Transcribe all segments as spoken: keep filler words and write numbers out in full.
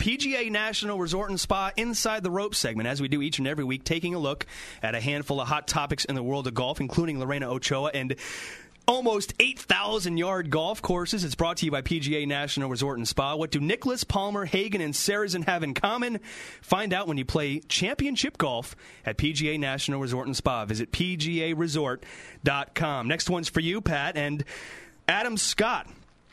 P G A National Resort and Spa Inside the Ropes segment, as we do each and every week, taking a look at a handful of hot topics in the world of golf, including Lorena Ochoa and almost eight thousand yard golf courses. It's brought to you by P G A National Resort and Spa. What do Nicholas, Palmer, Hagen, and Sarazen have in common? Find out when you play championship golf at P G A National Resort and Spa. Visit P G A resort dot com. Next one's for you, Pat, and Adam Scott.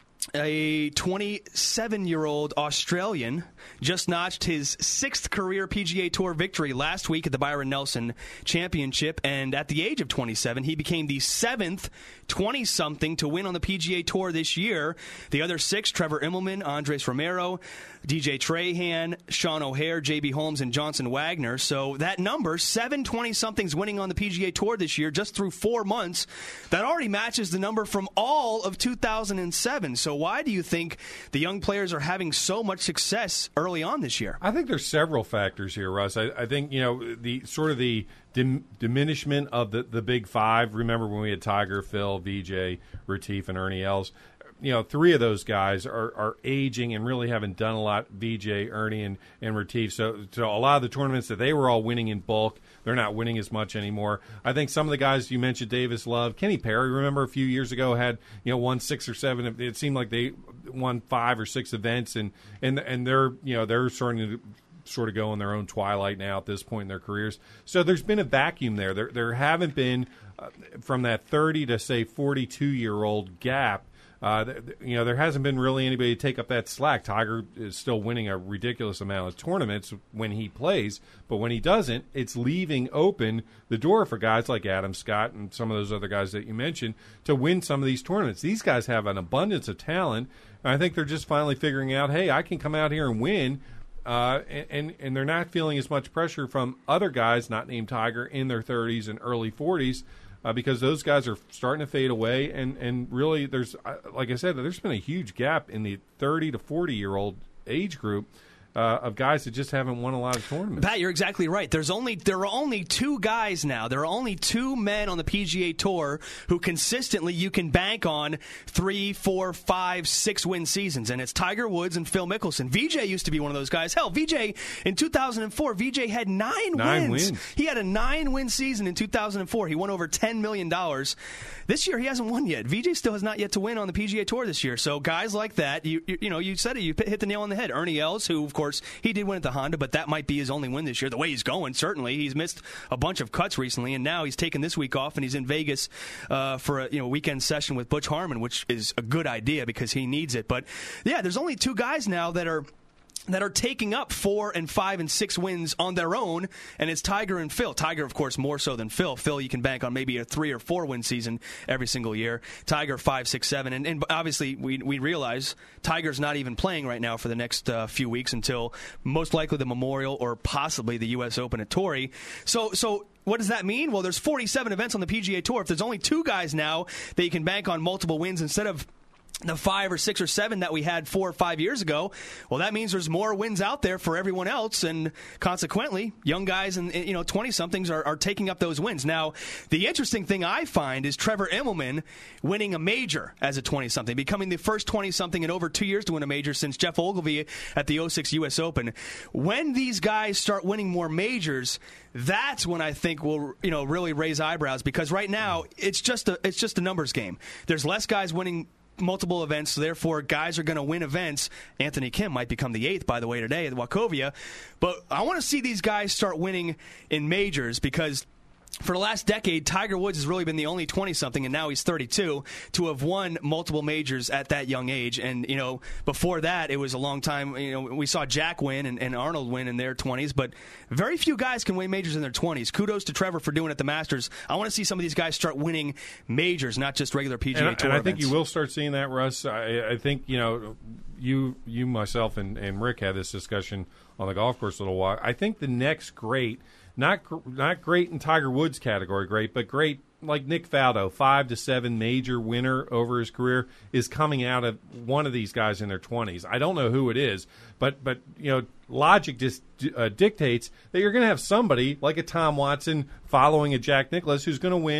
A twenty-seven-year-old Australian just notched his sixth career P G A Tour victory last week at the Byron Nelson Championship, and at the age of twenty-seven, he became the seventh twenty-something to win on the P G A Tour this year. The other six, Trevor Immelman, Andres Romero, D J Trahan, Sean O'Hare, J B Holmes, and Johnson Wagner. So that number, seven twenty-somethings winning on the P G A Tour this year, just through four months, that already matches the number from all of two thousand seven. So why do you think the young players are having so much success early on this year? I think there's several factors here, Russ. I, I think, you know, the sort of the dim, diminishment of the, the big five. Remember when we had Tiger, Phil, V J, Retief, and Ernie Els? You know, three of those guys are, are aging and really haven't done a lot, V J, Ernie, and, and Retief. So, so a lot of the tournaments that they were all winning in bulk, they're not winning as much anymore. I think some of the guys you mentioned, Davis Love, Kenny Perry, remember a few years ago had, you know, won six or seven. It seemed like they won five or six events, and, and, and they're, you know, they're starting to sort of go in their own twilight now at this point in their careers. So there's been a vacuum there. There, there haven't been, uh, from that thirty to, say, forty-two-year-old gap, Uh, th- you know, there hasn't been really anybody to take up that slack. Tiger is still winning a ridiculous amount of tournaments when he plays, but when he doesn't, it's leaving open the door for guys like Adam Scott and some of those other guys that you mentioned to win some of these tournaments. These guys have an abundance of talent, and I think they're just finally figuring out, hey, I can come out here and win, uh, and, and, and they're not feeling as much pressure from other guys, not named Tiger, in their thirties and early forties, Uh, because those guys are starting to fade away, and, and really there's, uh, like I said, there's been a huge gap in the thirty to forty-year-old age group uh, of guys that just haven't won a lot of tournaments. Pat, you're exactly right. There's only there are only two guys now. There are only two men on the P G A Tour who consistently you can bank on three, four, five, six win seasons, and it's Tiger Woods and Phil Mickelson. V J used to be one of those guys. Hell, V J in two thousand four, V J had nine, nine wins. wins. He had a nine-win season in two thousand four. He won over ten million dollars. This year, he hasn't won yet. V J still has not yet to win on the P G A Tour this year. So guys like that, you you, you know, you said it. You hit the nail on the head. Ernie Els, who, of course, he did win at the Honda, but that might be his only win this year. The way he's going, certainly. He's missed a bunch of cuts recently, and now he's taken this week off, and he's in Vegas uh, for a you know weekend session with Butch Harmon, which is a good idea because he needs it. But, yeah, there's only two guys now that are that are taking up four and five and six wins on their own, and it's Tiger and Phil. Tiger, of course, more so than Phil. Phil, you can bank on maybe a three or four win season every single year. Tiger, five, six, seven. And, and obviously, we we realize Tiger's not even playing right now for the next uh, few weeks until most likely the Memorial or possibly the U S Open at Torrey. So, so what does that mean? Well, there's forty-seven events on the P G A Tour. If there's only two guys now that you can bank on multiple wins instead of the five or six or seven that we had four or five years ago, well, that means there's more wins out there for everyone else, and consequently, young guys and you know twenty-somethings are, are taking up those wins. Now, the interesting thing I find is Trevor Immelman winning a major as a twenty-something, becoming the first twenty-something in over two years to win a major since Jeff Ogilvy at the oh six U S Open. When these guys start winning more majors, that's when I think we'll you know really raise eyebrows, because right now it's just a it's just a numbers game. There's less guys winning multiple events, so therefore guys are going to win events. Anthony Kim might become the eighth, by the way, today at Wachovia. But I want to see these guys start winning in majors, because for the last decade, Tiger Woods has really been the only twenty-something, and now he's thirty-two, to have won multiple majors at that young age. And, you know, before that, it was a long time. You know, we saw Jack win and, and Arnold win in their twenties, but very few guys can win majors in their twenties. Kudos to Trevor for doing it at the Masters. I want to see some of these guys start winning majors, not just regular P G A and, Tour And I events. think you will start seeing that, Russ. I, I think, you know, you, you myself, and, and Rick had this discussion on the golf course a little while. I think the next great Not not great in Tiger Woods category, great, but great like Nick Faldo, five to seven major winner over his career, is coming out of one of these guys in their twenties. I don't know who it is, but but you know, logic just uh, dictates that you're going to have somebody like a Tom Watson following a Jack Nicklaus who's going to win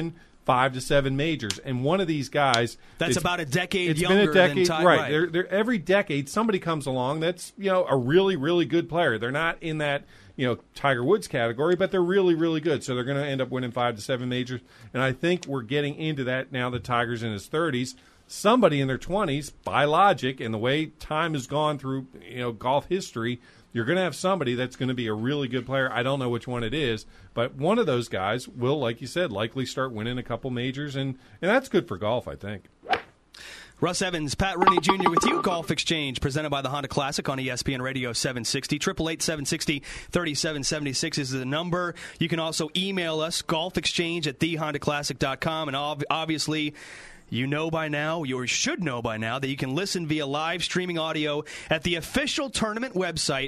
five to seven majors, and one of these guys that's about a decade it's younger been a decade, than Ty, right? right. They're, they're, every decade, somebody comes along that's you know a really, really good player. They're not in that you know Tiger Woods category, but they're really, really good. So they're going to end up winning five to seven majors, and I think we're getting into that now that Tiger's in his thirties. Somebody in their twenties, by logic, and the way time has gone through you know golf history, you're going to have somebody that's going to be a really good player. I don't know which one it is, but one of those guys will, like you said, likely start winning a couple majors, and, and that's good for golf, I think. Russ Evans, Pat Rooney Junior with you. Golf Exchange, presented by the Honda Classic on E S P N Radio seven sixty. eight eight eight, seven six zero, three seven seven six is the number. You can also email us, golfexchange at the honda classic dot com, and ob- obviously... You know by now, you should know by now, that you can listen via live streaming audio at the official tournament website,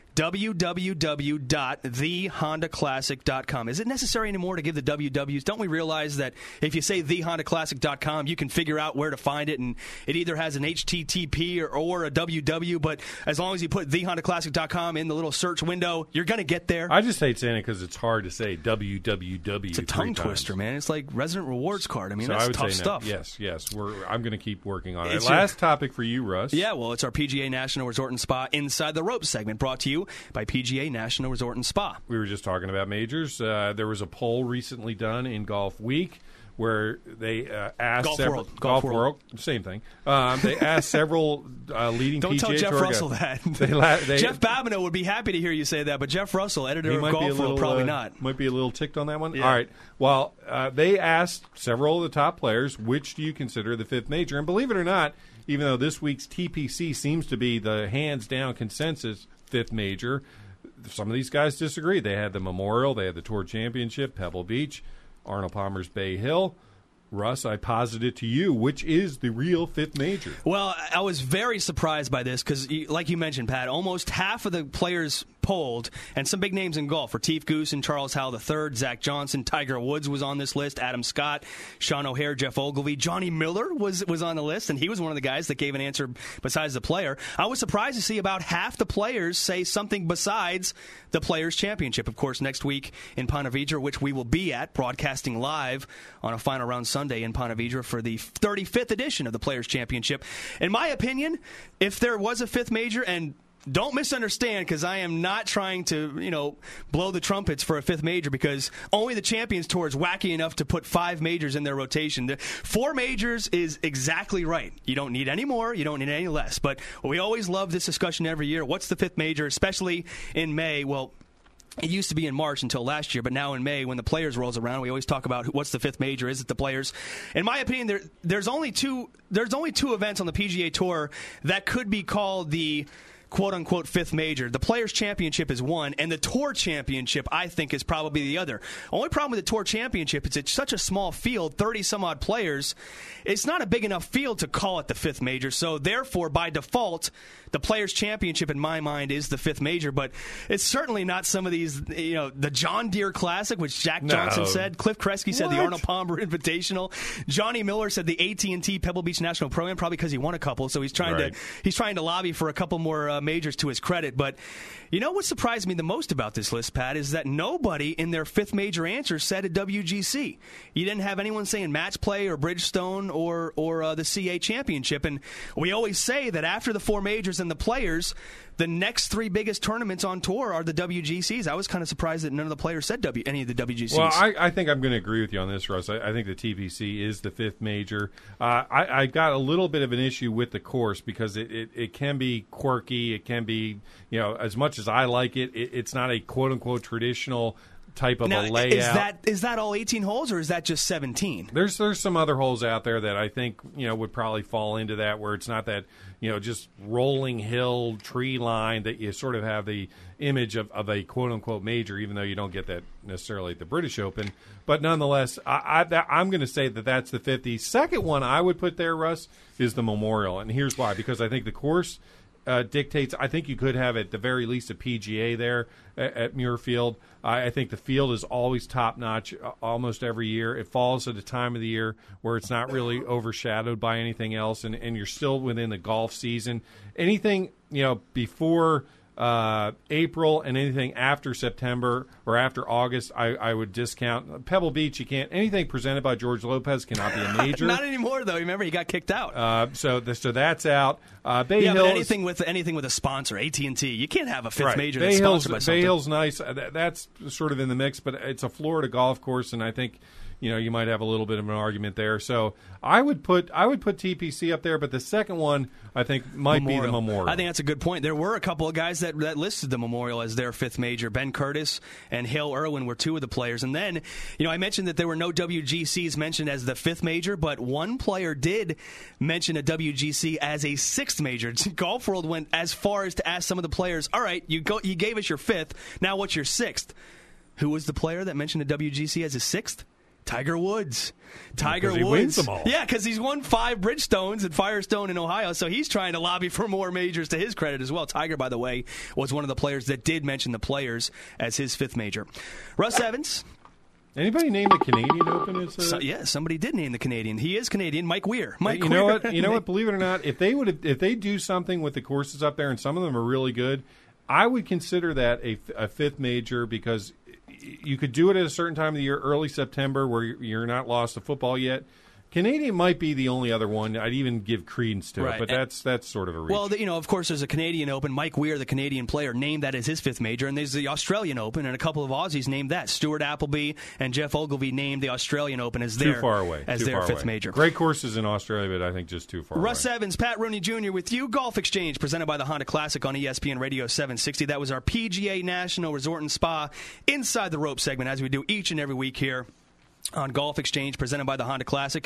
w w w dot the honda classic dot com. Is it necessary anymore to give the W Ws? Don't we realize that if you say the honda classic dot com, you can figure out where to find it, and it either has an H T T P or, or a W W, but as long as you put the honda classic dot com in the little search window, you're going to get there. I just hate saying it because it's hard to say W W W. It's a tongue twister, man. It's like Resident Rewards card. I mean, so that's I would tough say stuff. No. Yes, yes. We're, I'm going to keep working on It's it. your- Last topic for you, Russ. Yeah, well, it's our P G A National Resort and Spa Inside the Ropes segment, brought to you by P G A National Resort and Spa. We were just talking about majors. Uh, there was a poll recently done in Golf Week where they uh, asked Golf several, World. Golf Golf World. World, same thing. Um, they asked several uh, leading Don't P G A tell Jeff Tour Russell guys. that. They la- they, Jeff Babineau would be happy to hear you say that, but Jeff Russell, editor He of might Golf be a World, little, probably uh, not. Might be a little ticked on that one. Yeah. All right. Well, uh, they asked several of the top players, which do you consider the fifth major? And believe it or not, even though this week's T P C seems to be the hands-down consensus fifth major, some of these guys disagree. They had the Memorial, they had the Tour Championship, Pebble Beach, Arnold Palmer's Bay Hill. Russ, I posited to you, which is the real fifth major? Well, I was very surprised by this because, like you mentioned, Pat, almost half of the players polled, and some big names in golf, Retief Goosen, Charles Howell the third, Zach Johnson, Tiger Woods was on this list, Adam Scott, Sean O'Hare, Jeff Ogilvy, Johnny Miller was was on the list, and he was one of the guys that gave an answer besides the player. I was surprised to see about half the players say something besides the Players' Championship. Of course, next week in Ponte Vedra, which we will be at, broadcasting live on a final round Sunday in Ponte Vedra for the thirty-fifth edition of the Players' Championship. In my opinion, if there was a fifth major, and don't misunderstand, because I am not trying to, you know, blow the trumpets for a fifth major, because only the Champions Tour is wacky enough to put five majors in their rotation. The four majors is exactly right. You don't need any more. You don't need any less. But we always love this discussion every year. What's the fifth major, especially in May? Well, it used to be in March until last year, but now in May, when the Players rolls around, we always talk about what's the fifth major. Is it the Players? In my opinion, there, there's only two. There's only two events on the P G A Tour that could be called the quote-unquote fifth major. The Players' Championship is one, and the Tour Championship, I think, is probably the other. Only problem with the Tour Championship is it's such a small field, thirty-some-odd players. It's not a big enough field to call it the fifth major, so therefore, by default, the Players' Championship, in my mind, is the fifth major, but it's certainly not some of these, you know, the John Deere Classic, which Jack No. Johnson said. Cliff Kresge said the What? Arnold Palmer Invitational. Johnny Miller said the A T and T Pebble Beach National Pro-Am, probably because he won a couple, so he's trying Right. to he's trying to lobby for a couple more uh, majors to his credit. But you know what surprised me the most about this list, Pat, is that nobody in their fifth major answer said a W G C. You didn't have anyone saying match play or Bridgestone or or uh, the C A Championship. And we always say that after the four majors and the Players, the next three biggest tournaments on tour are the W G Cs. I was kind of surprised that none of the players said w, any of the W G Cs. Well, I, I think I'm going to agree with you on this, Russ. I, I think the T P C is the fifth major. Uh, I, I got a little bit of an issue with the course because it, it, it can be quirky. It can be, you know, as much as I like it, it it's not a quote-unquote traditional type of now, a layout. Is that is that all eighteen holes, or is that just seventeen? There's there's some other holes out there that I think you know would probably fall into that, where it's not that you know just rolling hill tree line that you sort of have the image of, of a quote unquote major, even though you don't get that necessarily at the British Open. But nonetheless, I, I that, I'm going to say that that's the fifth. The second one I would put there, Russ, is the Memorial, and here's why: because I think the course Uh, dictates. I think you could have at the very least a P G A there at, at Muirfield. I, I think the field is always top notch, uh, almost every year. It falls at a time of the year where it's not really overshadowed by anything else, and, and you're still within the golf season. Anything you know before Uh, April and anything after September or after August, I, I would discount. Pebble Beach, you can't. Anything presented by George Lopez cannot be a major. Not anymore, though. Remember, he got kicked out. Uh, so, the, so that's out. Uh, Bay yeah, Hills, but anything with anything with a sponsor, A T and T, you can't have a fifth right. major Bay that's Hills, sponsored by something. Bay Hills, nice. Uh, that's sort of in the mix, but it's a Florida golf course, and I think. You know, you might have a little bit of an argument there. So I would put I would put T P C up there, but the second one I think might Memorial. be the Memorial. I think that's a good point. There were a couple of guys that, that listed the Memorial as their fifth major. Ben Curtis and Hale Irwin were two of the players. And then, you know, I mentioned that there were no W G Cs mentioned as the fifth major, but one player did mention a W G C as a sixth major. Golf World went as far as to ask some of the players, all right, you go, you gave us your fifth, now what's your sixth? Who was the player that mentioned a W G C as his sixth? Tiger Woods. Tiger because he Woods. wins them all. Yeah, because he's won five Bridgestones at Firestone in Ohio, so he's trying to lobby for more majors to his credit as well. Tiger, by the way, was one of the players that did mention the Players as his fifth major. Russ Evans. Anybody name the Canadian Open as a... So, yeah, somebody did name the Canadian. He is Canadian. Mike Weir. Mike you Weir. know what? You know what? Believe it or not, if they would, if they do something with the courses up there, and some of them are really good, I would consider that a, a fifth major because you could do it at a certain time of the year, early September, where you're not lost to football yet. Canadian might be the only other one I'd even give credence to Right. it, but that's that's sort of a reach. Well, the, you know, of course, there's a Canadian Open. Mike Weir, the Canadian player, named that as his fifth major, and there's the Australian Open, and a couple of Aussies named that. Stuart Appleby and Jeff Ogilvy named the Australian Open as too their far away, as too their far fifth away. major. Great courses in Australia, but I think just too far Russ away. Evans, Pat Rooney Junior with you. Golf Exchange presented by the Honda Classic on E S P N Radio seven sixty. That was our P G A National Resort and Spa Inside the Rope segment, as we do each and every week here on Golf Exchange presented by the Honda Classic.